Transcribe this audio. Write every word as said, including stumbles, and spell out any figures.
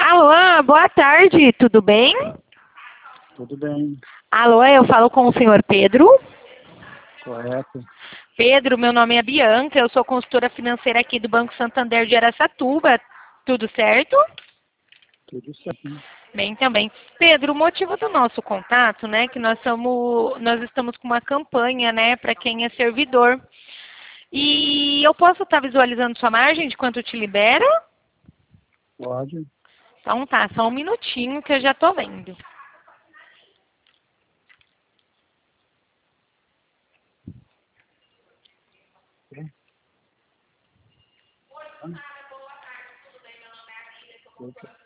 Alô, boa tarde, tudo bem? Tudo bem, Alô, eu falo com o senhor Pedro. correto. Pedro, meu nome é Bianca, eu sou consultora financeira aqui do Banco Santander de Araçatuba. Tudo certo? Tudo certo. Bem também. Pedro, o motivo do nosso contato, né, que nós somos, nós estamos com uma campanha, né, para quem é servidor. E eu posso estar visualizando sua margem de quanto te libera? Pode. Então tá, só um minutinho que eu já tô vendo. Opa.